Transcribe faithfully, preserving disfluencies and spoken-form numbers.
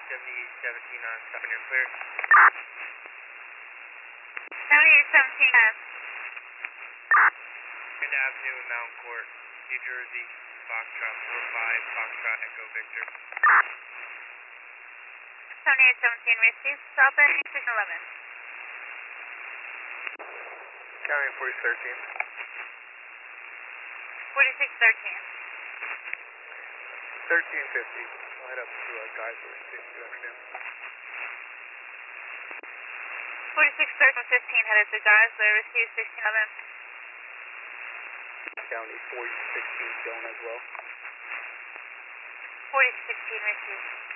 seventy-eight seventeen on stop and clear. seventy-eight seventeen, uh. Grand Avenue and Mountain Court, New Jersey, Foxtrot four five, Foxtrot Echo Victor. seventy-eight seventeen received, stop at six eleven. County forty-six thirteen. forty-six thirteen. thirteen fifty. I'll head up to uh, Geisler Station. Good afternoon. forty-six thirteen fifteen headed to Geisler, received sixteen eleven. County forty sixteen shown as well. forty sixteen received.